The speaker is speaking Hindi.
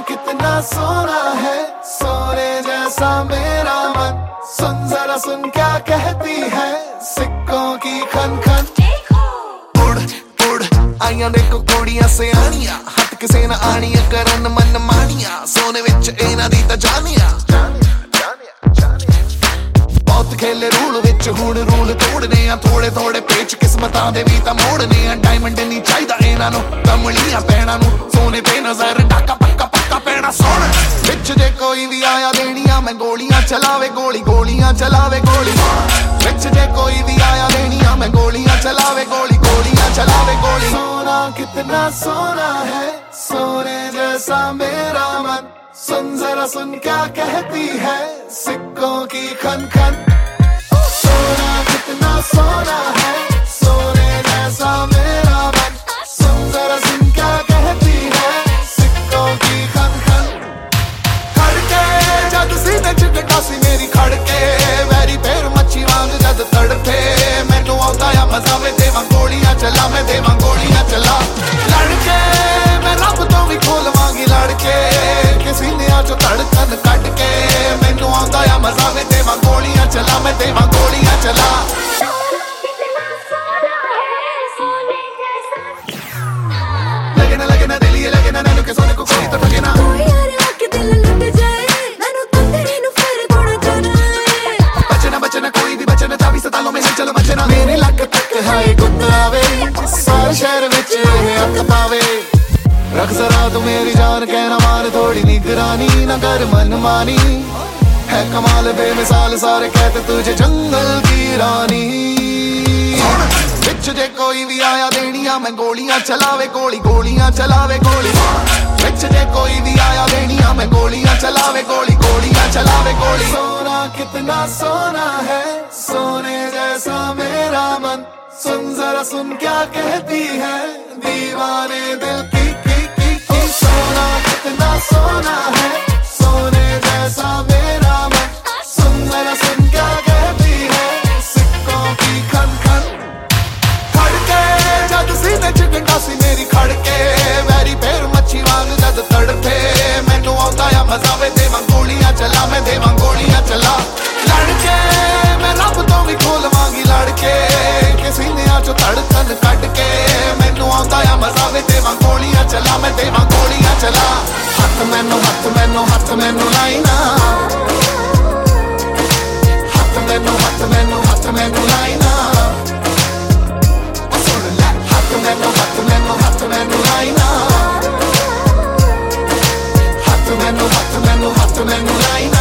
कितना सोना है, सोने जैसा मेरा मन। सुन जरा सुन क्या कहती है सिक्कों की खन खन। उड़ उड़ आइयां देखो कुड़ियां सियाणियां, हथ किसे ना आनियां करन मन मानियां, सोने विच इन्हां दी तां जानियां। बहुत खेले रूल विच हुण रूल तोड़ने आ, थोड़े थोड़े पेच किस्मतां दे वी तां मोड़ने आ। डायमंड नहीं चाहिदा इन्हां नूं, कमलियां पैणां नूं सोने ते नजर डाका पक्का पक्का पैणा सोण। विच जे कोई भी आया देनियां मैं गोलियां चलावे, गोली गोलियां चलावे गोली। विच जे कोई भी आया देनियां मैं गोलियां चलावे, गोली गोलियां चलावे गोली। सोना कितना सोना है, सोने जैसा मेरा मन। सुन जरा सुन क्या कहती है सिक्कों की खन खन। सोना कितना सोना है, सोने जैसा मेरा मन। सुन जरा सुन क्या कहती है सिक्कों की खन खन। खड़के जद सीने च गंढासी मेरी खड़के, वैरी पैर मच्छी वांग जद तड़के। मैनू आउंदा आ मजा वे देवां गोलियां चला, मैं देवां गोलियां चला। लड़के मैं रब तो भी खोलवांगी लड़के, सीनिया चो धड़कन कट के। मैनू आउंदा आ मजा वे देवां गोलियां चला, मैं देवां गोलियां चला। लगे ना दिल ये लगे ना नैनू के सोने को कोई तो ठगे ना। बचना बचना कोई भी बचना चाबी सतालों में है, चलो बचना। मेरी लक तक है गुत्तावे, सारे शहर विच हक पावे। रख जरा तू मेरी जान कहना मान थोड़ी निगरानी, न कर मन मानी। है कमाल बेमिसाल सारे कहते तुझे जंगल की रानी। विच जे कोई भी आया देनियां मैं गोलियां चलावे, गोली गोलियां चलावे गोली। विच जे कोई भी आया देनियां मैं गोलियां चलावे, गोली गोलियां चलावे गोली। सोना कितना सोना है, सोने जैसा मेरा मन। सुन जरा सुन क्या कहती है दीवाने दिल की। सोना कितना सोना है, सोने जैसा मेरा मन। सुन जरा सुन क्या कहती है सिक्कों की खन खन। खड़के जद सीने च गंढासी मेरी खड़के, वैरी पैर मच्छी वांग जद तड़के। मैनू आउंदा आ मजा वे देवां गोलियां चला, मैं देवां गोलियां चला। लड़के मैं रब तो भी खोलवांगी लड़के, सीनिया चो धड़कन कट के। मैनू आउंदा आ मजा वे देवां गोलियां चला, मैं देवां गोलियां चला। हथ मैनू लाई ना, हथ मैनू लाई ना। सुन ले हथ मैनू लाई ना, हथ मैनू लाई ना।